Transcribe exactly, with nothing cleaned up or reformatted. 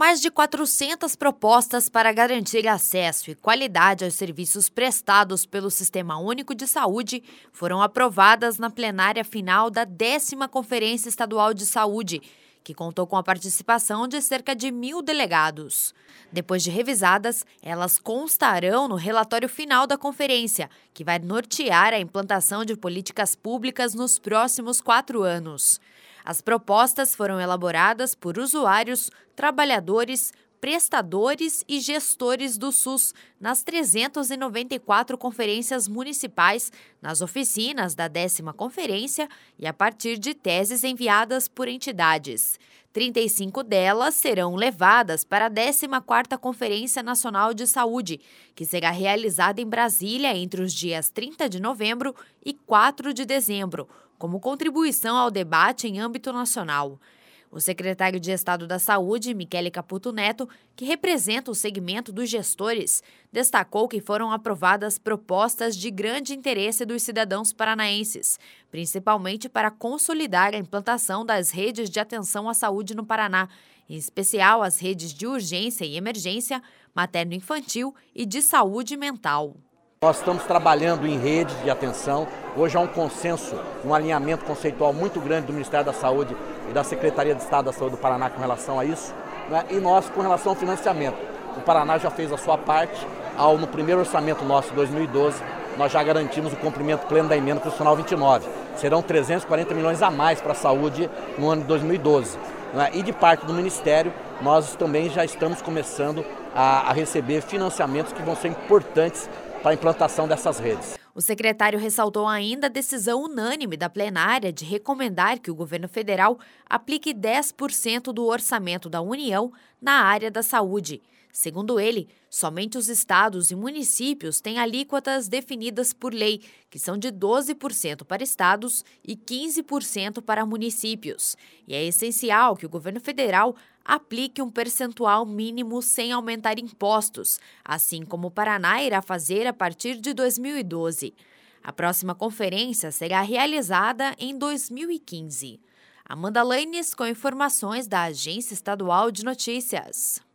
Mais de quatrocentas propostas para garantir acesso e qualidade aos serviços prestados pelo Sistema Único de Saúde foram aprovadas na plenária final da décima Conferência Estadual de Saúde, que contou com a participação de cerca de mil delegados. Depois de revisadas, elas constarão no relatório final da conferência, que vai nortear a implantação de políticas públicas nos próximos quatro anos. As propostas foram elaboradas por usuários, trabalhadores, prestadores e gestores do SUS nas trezentas e noventa e quatro conferências municipais, nas oficinas da décima conferência e a partir de teses enviadas por entidades. trinta e cinco delas serão levadas para a décima quarta Conferência Nacional de Saúde, que será realizada em Brasília entre os dias trinta de novembro e quatro de dezembro, como contribuição ao debate em âmbito nacional. O secretário de Estado da Saúde, Michele Caputo Neto, que representa o segmento dos gestores, destacou que foram aprovadas propostas de grande interesse dos cidadãos paranaenses, principalmente para consolidar a implantação das redes de atenção à saúde no Paraná, em especial as redes de urgência e emergência, materno-infantil e de saúde mental. Nós estamos trabalhando em redes de atenção. Hoje há um consenso, um alinhamento conceitual muito grande do Ministério da Saúde e da Secretaria de Estado da Saúde do Paraná com relação a isso, né? E nós com relação ao financiamento. O Paraná já fez a sua parte. Ao, no primeiro orçamento nosso de dois mil e doze, nós já garantimos o cumprimento pleno da emenda constitucional vinte e nove. Serão trezentos e quarenta milhões a mais para a saúde no ano de dois mil e doze. Né? E de parte do Ministério, nós também já estamos começando a, a receber financiamentos que vão ser importantes para a implantação dessas redes. O secretário ressaltou ainda a decisão unânime da plenária de recomendar que o governo federal aplique dez por cento do orçamento da União na área da saúde. Segundo ele, somente os estados e municípios têm alíquotas definidas por lei, que são de doze por cento para estados e quinze por cento para municípios. E é essencial que o governo federal aplique um percentual mínimo sem aumentar impostos, assim como o Paraná irá fazer a partir de dois mil e doze. A próxima conferência será realizada em dois mil e quinze. Amanda Lanes com informações da Agência Estadual de Notícias.